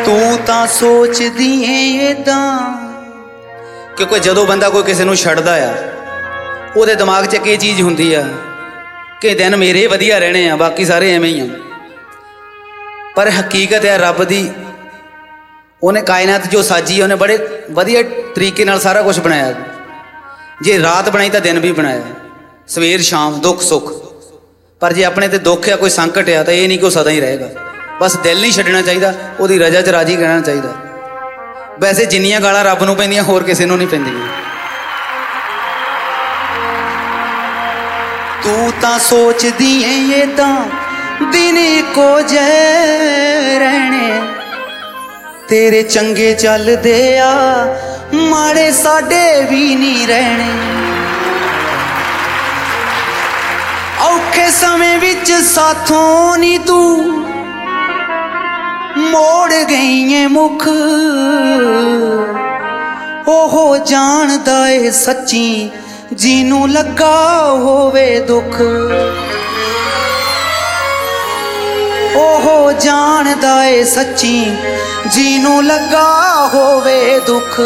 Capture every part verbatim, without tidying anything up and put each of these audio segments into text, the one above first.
तू तां सोचदी ऐ इदां क्योंकि जदों बंदा कोई किसी नूं छड्डदा आ ਉਹਦੇ दिमाग च एक चीज़ हुंदी आ कि दिन मेरे वधिया रहने आ बाकी सारे एवें ही आ। पर हकीकत है रब दी उन्हें कायनात जो साजी है उन्हें बड़े वधिया तरीके नाल सारा कुछ बनाया। जे रात बनाई तो दिन भी बनाया, सवेर शाम दुख सुख। पर जे अपने ते दुख या कोई संकट आ तो ये नहीं कि सदा ही रहेगा। बस दिल नहीं छड्डना चाहिए, उसकी रजा च राजी रहना चाहिए। वैसे जिन्नियां गालां रब नूं पैंदियां होर किसी नूं नहीं पैंदियां। तू तां सोचदी ऐ इदां दिन को जै रहने तेरे चंगे चलदे आ माड़े साडे भी नहीं रहने। औखे समय विच साथों नी तू मोड़ गई है मुख ओहो जानदा ए सच्ची जिनू लगा होवे दुख। ओहो जानदा ए सच्ची जिनू लगा होवे दुख।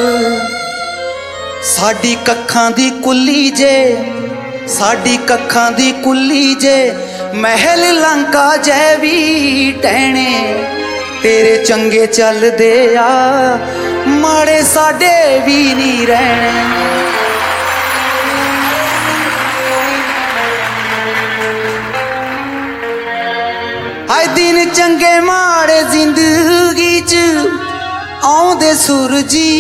साडी कखां दी कुल्ली जे साडी कखां दी कुल्ली जे महल लंका जै भी टहने तेरे चंगे चलदे आ माड़े साडे भी नहीं रहने। आए दिन चंगे माड़े जिंदगी च आउंदे सुरजी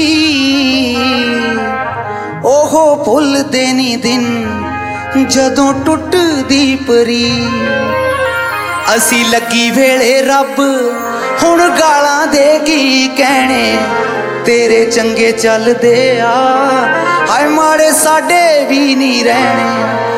ओहो भुलदे नी दिन जदों टुटदी परी। असी लगी वेले रब हुण गालां देगी कहने तेरे चंगे चलदे आ हाय माड़े साडे भी नहीं रहने।